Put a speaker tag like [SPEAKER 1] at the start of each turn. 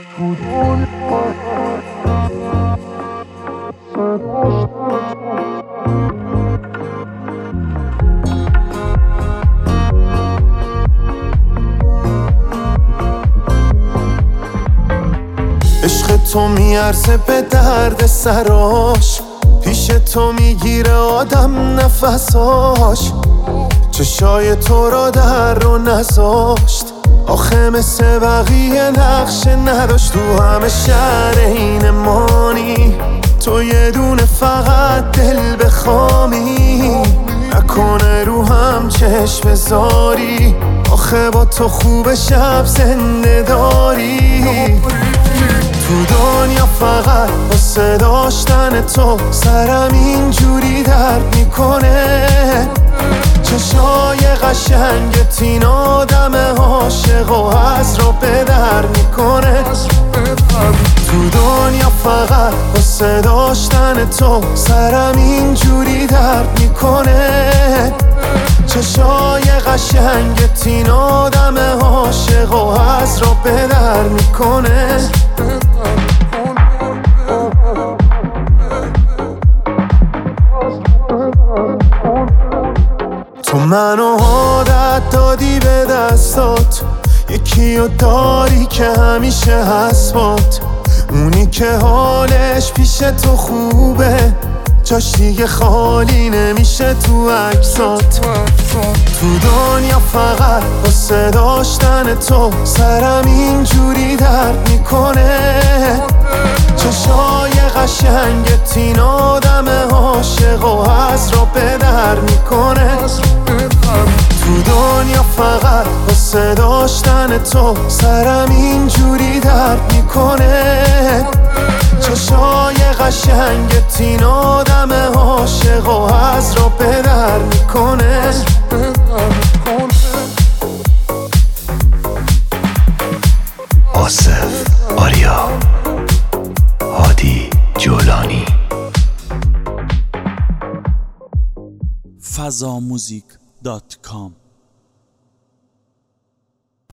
[SPEAKER 1] عشق تو میارزه به درد سراش، پیش تو میگیره آدم نفساش. چشای تو را در رو نذاشت، آخه مثل بقیه نقشه نداشت. تو همه شهر این مانی، تو یه دونه فقط دل بخوامی. نکنه رو هم چشم بذاری، آخه با تو خوب شب زنده داری. تو دنیا فقط واسه داشتن تو سرم اینجوری درد میکنه. چشای قشنگت این آدم عاشق و از رو به در میکنه. تو دنیا فقط واسه داشتن تو سرم اینجوری درد میکنه. چشای قشنگت این آدم عاشق و از رو به در میکنه. تو منو عادت دادی به دستات، یکیو داری که همیشه هست بات. اونی که حالش پیش تو خوبه، جاش دیگه خالی نمیشه تو عکسات. تو دنیا فقط واسه داشتن تو سرم اینجوری درد میکنه. چشای قشنگت این آدم عاشق و از رو به در میکنه. تو دنیا فقط واسه داشتن تو سرم اینجوری درد میکنه. چشای قشنگت این آدم عاشق و از رو به در میکنه.
[SPEAKER 2] آصف آریا، هادی جولانی.
[SPEAKER 3] fazamuzik.com